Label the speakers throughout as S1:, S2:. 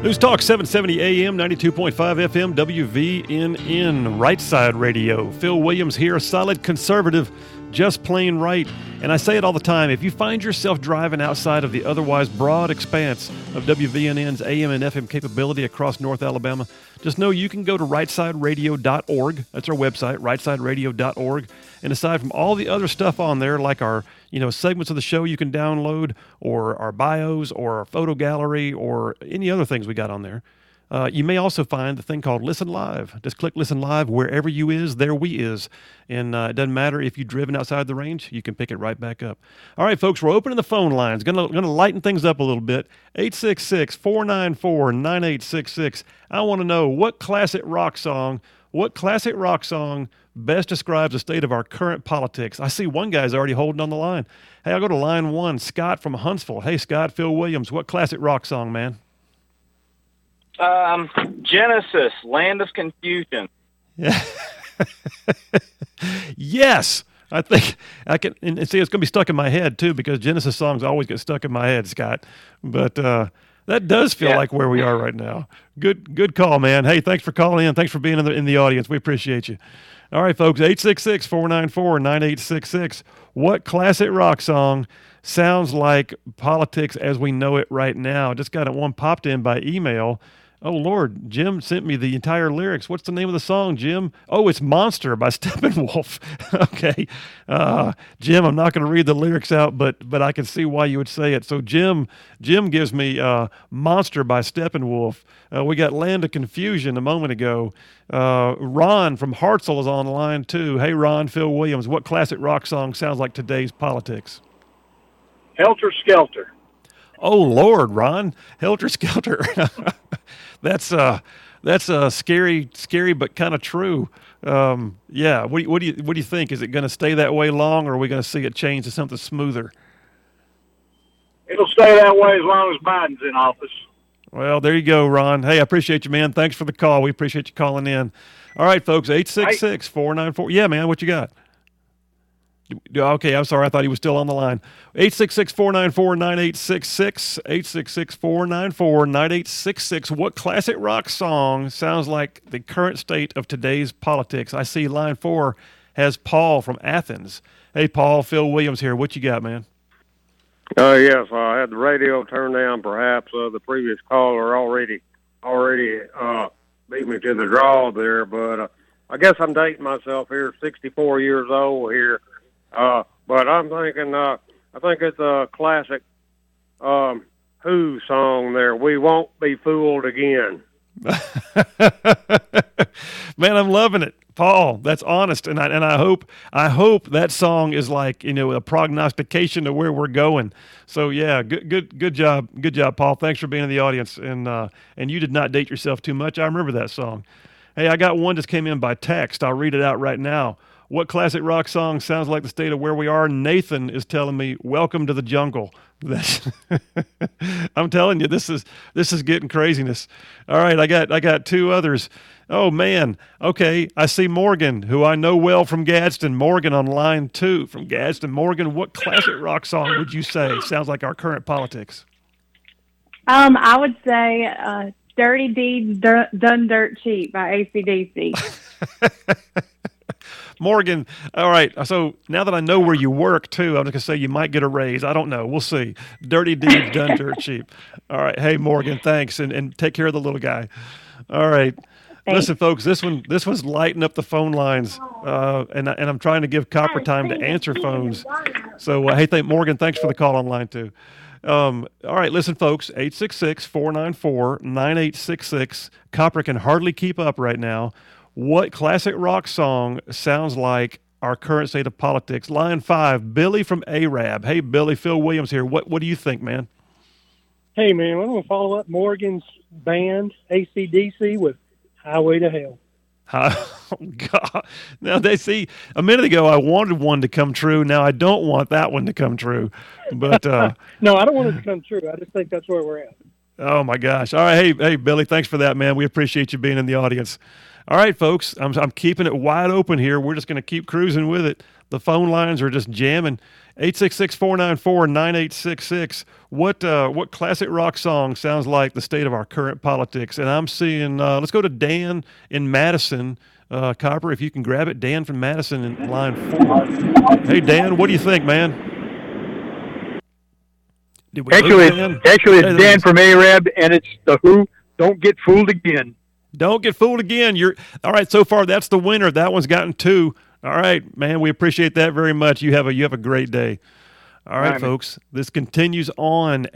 S1: News Talk 770 AM, 92.5 FM, WVNN, Right Side Radio. Phil Williams here, solid conservative, just plain right. And I say it all the time, if you find yourself driving outside of the otherwise broad expanse of WVNN's AM and FM capability across North Alabama, just know you can go to rightsideradio.org. That's our website, rightsideradio.org. And aside from all the other stuff on there, like our segments of the show you can download, or our bios, or our photo gallery, or any other things we got on there, you may also find the thing called Listen Live. Just click Listen Live. Wherever you is, there we is. And it doesn't matter if you've driven outside the range, you can pick it right back up. All right, folks, we're opening the phone lines. Gonna lighten things up a little bit. 866-494-9866. I want to know what classic rock song best describes the state of our current politics. I see one guy's already holding on the line. Hey, I'll go to line one. Scott from Huntsville. Hey, Scott, Phil Williams. What classic rock song, man?
S2: Genesis, Land of Confusion.
S1: Yeah. Yes. I think I can, and see, it's going to be stuck in my head too, because Genesis songs always get stuck in my head, Scott. But that does feel like where we are right now. Good call, man. Hey, thanks for calling in. Thanks for being in the audience. We appreciate you. All right, folks, 866-494-9866. What classic rock song sounds like politics as we know it right now? Just got one popped in by email. Oh, Lord, Jim sent me the entire lyrics. What's the name of the song, Jim? Oh, it's Monster by Steppenwolf. Okay. Jim, I'm not going to read the lyrics out, but I can see why you would say it. So Jim gives me Monster by Steppenwolf. We got Land of Confusion a moment ago. Ron from Hartselle is on the line, too. Hey, Ron, Phil Williams, what classic rock song sounds like today's politics?
S3: Helter Skelter.
S1: Oh, Lord, Ron. Helter Skelter. That's scary, but kind of true. Yeah. What do you think? Is it going to stay that way long, or are we going to see it change to something smoother?
S3: It'll stay that way as long as Biden's in office. Well,
S1: there you go, Ron. Hey, I appreciate you, man. Thanks for the call. We appreciate you calling in. All right, folks, 866-494. Yeah, man, what you got? Okay, I'm sorry. I thought he was still on the line. 866-494-9866. 866-494-9866. What classic rock song sounds like the current state of today's politics? I see line 4 has Paul from Athens. Hey, Paul, Phil Williams here. What you got, man?
S4: Yes, I had the radio turned down. Perhaps the previous caller already beat me to the draw there, but I guess I'm dating myself here. 64 years old here. But I'm thinking, I think it's a classic Who song there, We Won't Be Fooled Again.
S1: Man, I'm loving it. Paul, that's honest, and I hope that song is like, a prognostication of where we're going. So yeah, good job, Paul. Thanks for being in the audience, and you did not date yourself too much. I remember that song. Hey, I got one just came in by text. I'll read it out right now. What classic rock song sounds like the state of where we are? Nathan is telling me, "Welcome to the Jungle." I'm telling you, this is getting craziness. All right, I got two others. Oh man, okay. I see Morgan, who I know well from Gadsden. Morgan on line 2 from Gadsden. Morgan, what classic rock song would you say sounds like our current politics?
S5: I would say "Dirty Deeds Done Dirt Cheap" by AC/DC.
S1: Morgan, all right, so now that I know where you work, too, I'm just going to say you might get a raise. I don't know. We'll see. Dirty Deeds Done Dirt Cheap. All right. Hey, Morgan, thanks, and take care of the little guy. All right. Thanks. Listen, folks, this one's lighting up the phone lines, and I'm trying to give Copper time to answer phones. So, hey, Morgan, thanks for the call on line 2. All right, listen, folks, 866-494-9866. Copper can hardly keep up right now. What classic rock song sounds like our current state of politics? Line 5, Billy from Arab. Hey, Billy, Phil Williams here. What do you think, man?
S6: Hey, man, I'm going to follow up Morgan's band, AC/DC, with Highway to Hell.
S1: Oh, God. Now, they see, a minute ago, I wanted one to come true. Now, I don't want that one to come true. But
S6: no, I don't want it to come true. I just think that's where we're at.
S1: Oh, my gosh. All right. Hey, Billy, thanks for that, man. We appreciate you being in the audience. All right, folks, I'm keeping it wide open here. We're just going to keep cruising with it. The phone lines are just jamming. 866-494-9866. What classic rock song sounds like the state of our current politics? And I'm seeing, let's go to Dan in Madison. Copper, if you can grab it. Dan from Madison in line 4. Hey, Dan, what do you think, man?
S7: Actually, it's Dan from Arab, and it's the Who. Don't get fooled again.
S1: Don't get fooled again. You're all right. So far, that's the winner. That one's gotten 2. All right, man. We appreciate that very much. You have a great day. All right, folks. This continues on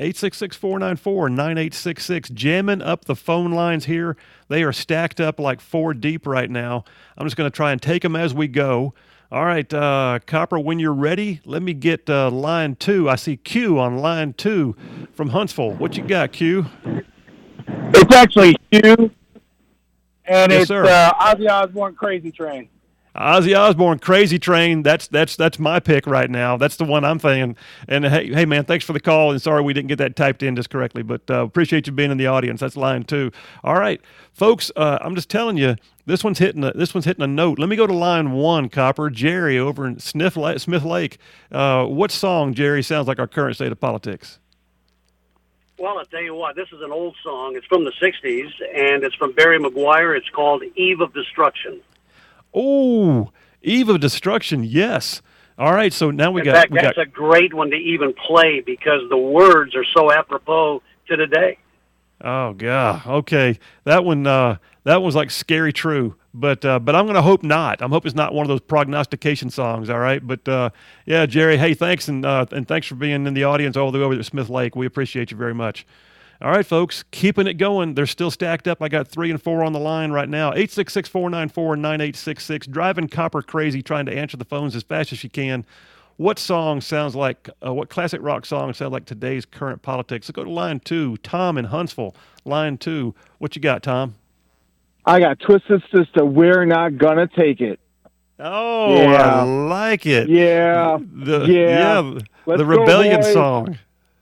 S1: 866-494-9866. Jamming up the phone lines here. They are stacked up like 4 deep right now. I'm just going to try and take them as we go. All right, Copper, when you're ready, let me get line 2. I see Q on line 2 from Huntsville. What you got, Q?
S7: It's actually Q, and
S1: Yes,
S7: it's
S1: sir.
S7: Ozzy Osbourne, Crazy Train.
S1: Ozzy Osbourne, Crazy Train. That's my pick right now. That's the one I'm thinking. And hey, man, thanks for the call. And sorry we didn't get that typed in just correctly, but appreciate you being in the audience. That's line 2. All right, folks. I'm just telling you, this one's hitting a note. Let me go to line 1, Copper. Jerry over in Smith Lake. What song, Jerry, sounds like our current state of politics?
S8: Well, I'll tell you what, this is an old song. It's from the 60s, and it's from Barry McGuire. It's called Eve of Destruction.
S1: Oh, Eve of Destruction, yes. All right, so now
S8: In fact, that's a great one to even play because the words are so apropos to today.
S1: Oh, God. Okay. That one was like scary true. But I'm going to hope not. I'm hoping it's not one of those prognostication songs, all right? But, yeah, Jerry, hey, thanks, and thanks for being in the audience all the way over at Smith Lake. We appreciate you very much. All right, folks, keeping it going. They're still stacked up. I got 3 and 4 on the line right now. 866-494-9866. Driving Copper crazy trying to answer the phones as fast as she can. What song sounds like, what classic rock song sounds like today's current politics? Let's go to line 2. Tom in Huntsville, line 2. What you got, Tom?
S9: I got Twisted Sister, We're Not Gonna Take It.
S1: Oh,
S9: yeah.
S1: I like it.
S9: Yeah.
S1: The
S9: Let's
S1: Rebellion
S9: go, boys.
S1: song.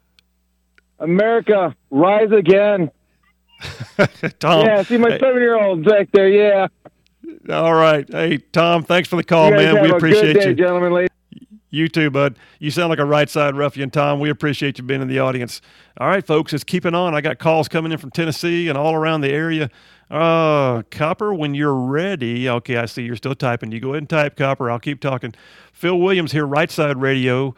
S9: America, rise again.
S1: Tom.
S9: Yeah, see my 7-year-old back there, yeah.
S1: All right. Hey, Tom, thanks for the call,
S9: You guys
S1: man.
S9: have
S1: We
S9: a
S1: appreciate
S9: good day,
S1: you.
S9: gentlemen, ladies.
S1: You too, bud. You sound like a right side ruffian, Tom. We appreciate you being in the audience. All right, folks, it's keeping on. I got calls coming in from Tennessee and all around the area. Copper, when you're ready. Okay, I see you're still typing. You go ahead and type, Copper. I'll keep talking. Phil Williams here, Right Side Radio,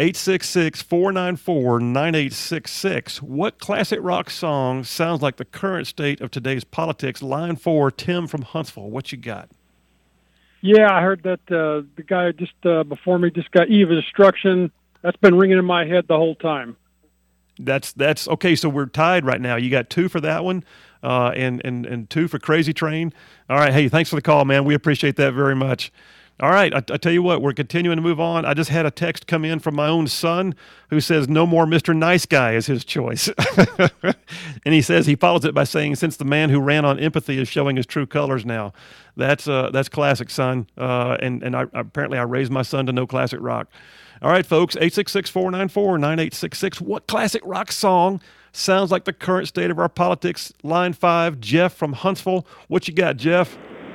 S1: 866-494-9866. What classic rock song sounds like the current state of today's politics? Line 4, Tim from Huntsville. What you got?
S6: Yeah, I heard that the guy just before me just got Eve of Destruction. That's been ringing in my head the whole time.
S1: That's okay. So we're tied right now. You got 2 for that one, and 2 for Crazy Train. All right. Hey, thanks for the call, man. We appreciate that very much. All right. I tell you what, we're continuing to move on. I just had a text come in from my own son who says no more Mr. Nice Guy is his choice. And he says he follows it by saying, since the man who ran on empathy is showing his true colors now. That's classic, son. And apparently I raised my son to know classic rock. All right, folks, 866-494-9866. What classic rock song sounds like the current state of our politics? Line 5, Jeff from Huntsville. What you got, Jeff?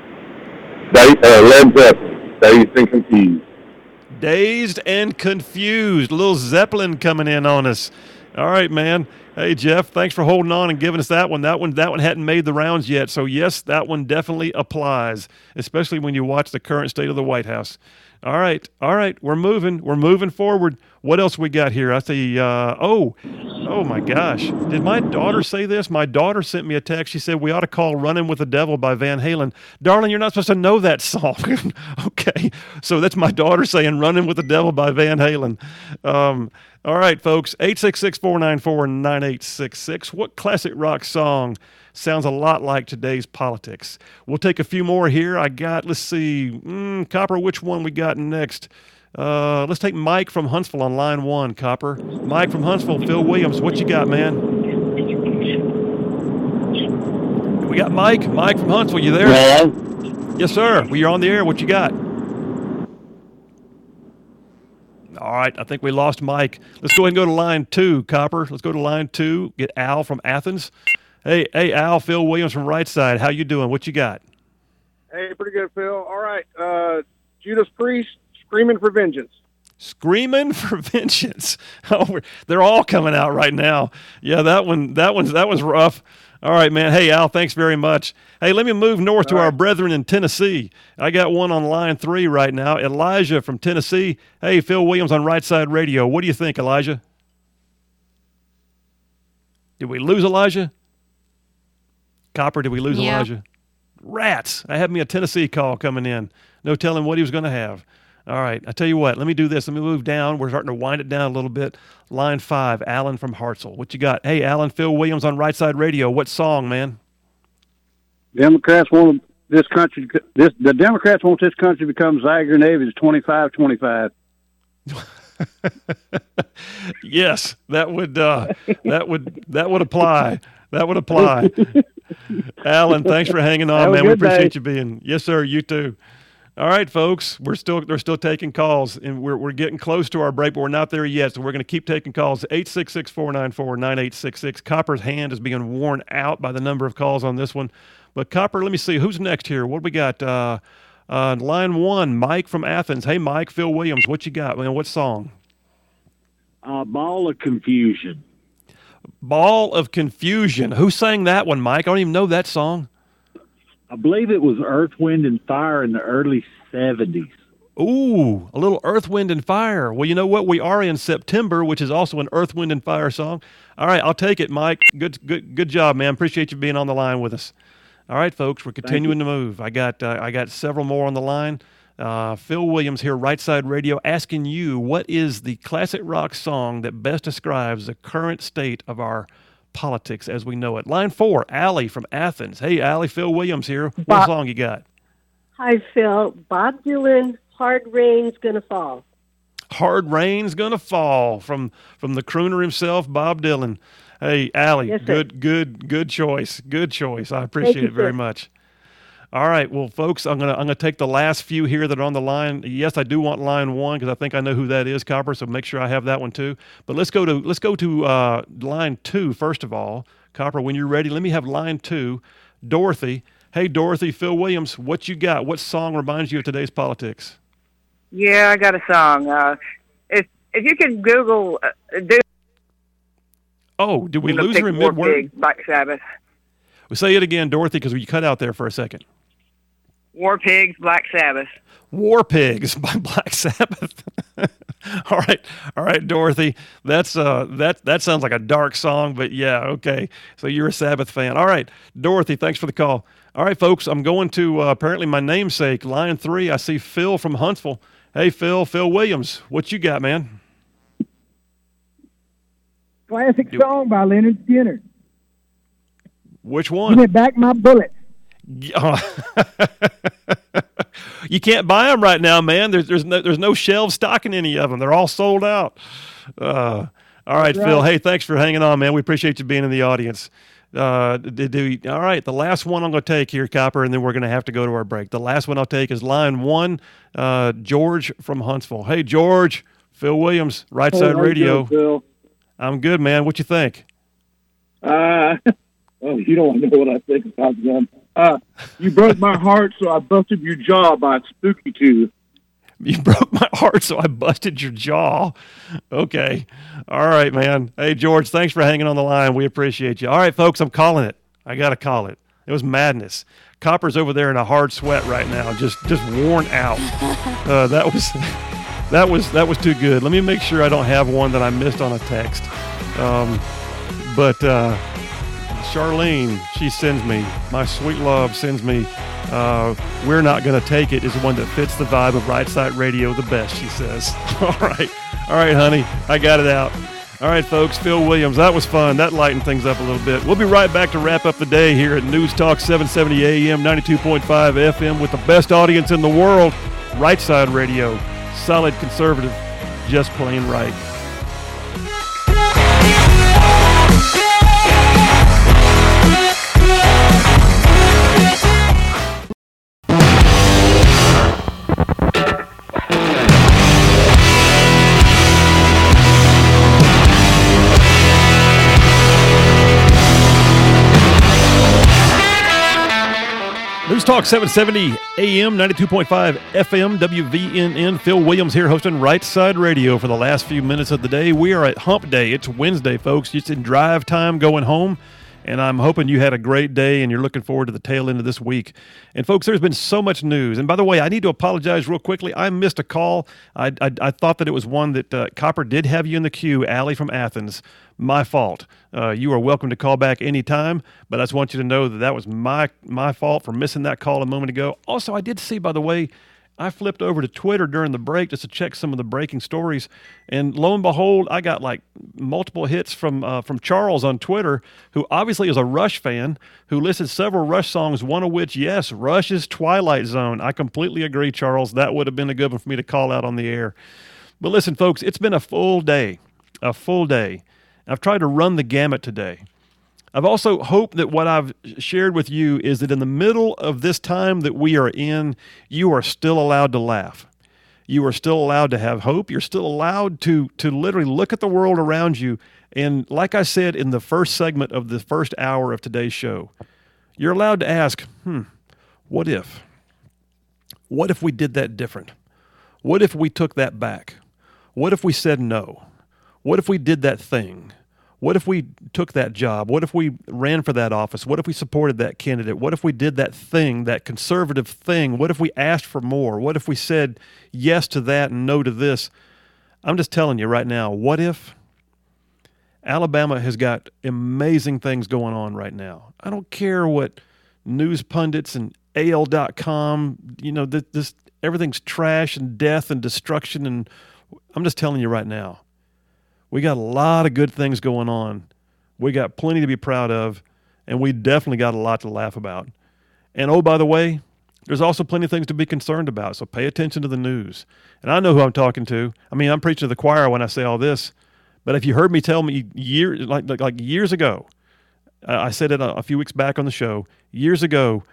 S10: Led Zeppelin, Dazed and Confused.
S1: Dazed and Confused. A little Zeppelin coming in on us. All right, man. Hey, Jeff, thanks for holding on and giving us that one. That one hadn't made the rounds yet. So, yes, that one definitely applies, especially when you watch the current state of the White House. All right. We're moving forward. What else we got here? I see, oh my gosh. Did my daughter say this? My daughter sent me a text. She said, we ought to call Running with the Devil by Van Halen. Darling, you're not supposed to know that song. Okay. So that's my daughter saying Running with the Devil by Van Halen. All right, folks, 866-494-9866. What classic rock song sounds a lot like today's politics? We'll take a few more here. I got, let's see, Copper, which one we got next? Let's take Mike from Huntsville on line 1, Copper. Mike from Huntsville, Phil Williams, what you got, man? We got Mike. Mike from Huntsville, you there?
S10: Hello?
S1: Yes, sir. Well, you're on the air. What you got? All right, I think we lost Mike. Let's go ahead and go to line 2, Copper. Let's go to line 2. Get Al from Athens. Hey, Al, Phil Williams from Right Side. How you doing? What you got?
S4: Hey, pretty good, Phil. All right, Judas Priest, Screaming for Vengeance.
S1: Screaming for Vengeance. Oh, they're all coming out right now. Yeah, that was rough. All right, man. Hey, Al, thanks very much. Hey, let me move north to our brethren in Tennessee. I got one on line 3 right now. Elijah from Tennessee. Hey, Phil Williams on Right Side Radio. What do you think, Elijah? Did we lose Elijah? Copper, did we lose Elijah? Rats. I had me a Tennessee call coming in. No telling what he was going to have. All right, I tell you what, let me do this. Let me move down. We're starting to wind it down a little bit. Line 5, Alan from Hartselle. What you got? Hey, Alan, Phil Williams on Right Side Radio. What song, man?
S9: Democrats want this country. The Democrats want this country to become Zaire Navy's 25-25.
S1: Yes, that would apply. That would apply. Alan, thanks for hanging on, man. We appreciate you being. Yes, sir. You too. All right, folks, they're still taking calls, and we're getting close to our break, but we're not there yet, so we're going to keep taking calls. 866-494-9866. Copper's hand is being worn out by the number of calls on this one. But, Copper, let me see. Who's next here? What do we got? Line 1, Mike from Athens. Hey, Mike, Phil Williams, what you got, man? What song?
S9: Ball of Confusion.
S1: Ball of Confusion. Who sang that one, Mike? I don't even know that song.
S9: I believe it was Earth, Wind, and Fire in the early 70s.
S1: Ooh, a little Earth, Wind, and Fire. Well, you know what? We are in September, which is also an Earth, Wind, and Fire song. All right, I'll take it, Mike. Good job, man. Appreciate you being on the line with us. All right, folks, we're continuing to move. I got several more on the line. Phil Williams here, Right Side Radio, asking you, what is the classic rock song that best describes the current state of our politics as we know it? Line 4, Allie from Athens. Hey, Allie, Phil Williams here. What song you got?
S11: Hi, Phil. Bob Dylan, Hard Rain's Gonna Fall.
S1: Hard Rain's Gonna Fall from the crooner himself, Bob Dylan. Hey, Allie,
S11: yes,
S1: good choice. Good choice. I appreciate it very much. All right, well, folks, I'm gonna take the last few here that are on the line. Yes, I do want line 1 because I think I know who that is, Copper. So make sure I have that one too. But let's go to line 2 first of all, Copper. When you're ready, let me have line 2, Dorothy. Hey, Dorothy, Phil Williams, what you got? What song reminds you of today's politics?
S12: Yeah, I got a song. If you can Google,
S1: did we lose her in mid-word?
S12: Black Sabbath.
S1: Well, say it again, Dorothy, because you cut out there for a second.
S12: War Pigs, Black Sabbath.
S1: War Pigs by Black Sabbath. All right, Dorothy. That sounds like a dark song, but yeah, okay. So you're a Sabbath fan. All right, Dorothy, thanks for the call. All right, folks, I'm going to apparently my namesake, line 3. I see Phil from Huntsville. Hey, Phil Williams, what you got, man?
S13: Classic song by Leonard Skinner.
S1: Which one?
S13: Give me back my bullets.
S1: You can't buy them right now, man. There's no shelves stocking any of them. They're all sold out. All right, Phil. Hey, thanks for hanging on, man. We appreciate you being in the audience. All right, the last one I'm going to take here, Copper, and then we're going to have to go to our break. The last one I'll take is line 1, George from Huntsville. Hey, George, Phil Williams, Right Side Radio.
S9: Phil?
S1: I'm good, man. What you think?
S9: Oh, you don't know what I think about them. You broke my heart, so I busted your jaw by Spooky Tooth.
S1: You broke my heart, so I busted your jaw. Okay. All right, man. Hey, George, thanks for hanging on the line. We appreciate you. All right, folks, I'm calling it. I got to call it. It was madness. Copper's over there in a hard sweat right now, just worn out. That was too good. Let me make sure I don't have one that I missed on a text. Charlene, she sends me, my sweet love sends me, We're Not Gonna Take It is the one that fits the vibe of Right Side Radio the best, she says. All right, honey, I got it out. All right, folks, Phil Williams, that was fun. That lightened things up a little bit. We'll be right back to wrap up the day here at News Talk 770 AM, 92.5 FM with the best audience in the world, Right Side Radio, solid conservative, just plain right. News Talk 770 AM, 92.5 FM, WVNN. Phil Williams here hosting Right Side Radio for the last few minutes of the day. We are at Hump Day. It's Wednesday, folks. It's in drive time going home. And I'm hoping you had a great day and you're looking forward to the tail end of this week. And, folks, there's been so much news. And, by the way, I need to apologize real quickly. I missed a call. I thought that it was one that Copper did have you in the queue, Allie from Athens. My fault. You are welcome to call back anytime, but I just want you to know that that was my fault for missing that call a moment ago. Also, I did see, by the way, I flipped over to Twitter during the break just to check some of the breaking stories, and lo and behold, I got like multiple hits from Charles on Twitter, who obviously is a Rush fan, who listed several Rush songs, one of which, yes, Rush's Twilight Zone. I completely agree, Charles. That would have been a good one for me to call out on the air. But listen, folks, it's been a full day. I've tried to run the gamut today. I've also hoped that what I've shared with you is that in the middle of this time that we are in, you are still allowed to laugh. You are still allowed to have hope. You're still allowed to literally look at the world around you. And like I said in the first segment of the first hour of today's show, you're allowed to ask, what if? What if we did that different? What if we took that back? What if we said no? What if we did that thing? What if we took that job? What if we ran for that office? What if we supported that candidate? What if we did that thing, that conservative thing? What if we asked for more? What if we said yes to that and no to this? I'm just telling you right now, what if? Alabama has got amazing things going on right now. I don't care what news pundits and AL.com, this everything's trash and death and destruction, and I'm just telling you right now. We got a lot of good things going on. We got plenty to be proud of, and we definitely got a lot to laugh about. And oh, by the way, there's also plenty of things to be concerned about, so pay attention to the news. And I know who I'm talking to. I mean, I'm preaching to the choir when I say all this, but if you heard me tell me years ago, I said it a few weeks back on the show, years ago,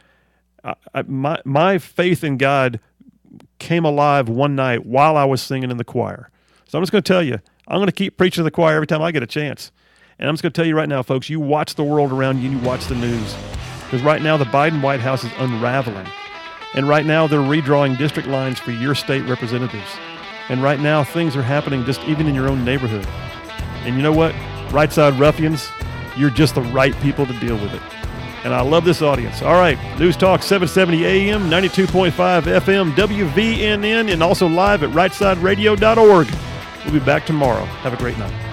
S1: my faith in God came alive one night while I was singing in the choir. So I'm just going to tell you, I'm going to keep preaching to the choir every time I get a chance. And I'm just going to tell you right now, folks, you watch the world around you and you watch the news. Because right now the Biden White House is unraveling. And right now they're redrawing district lines for your state representatives. And right now things are happening just even in your own neighborhood. And you know what? Right Side Ruffians, you're just the right people to deal with it. And I love this audience. All right, News Talk 770 AM, 92.5 FM, WVNN, and also live at rightsideradio.org. We'll be back tomorrow. Have a great night.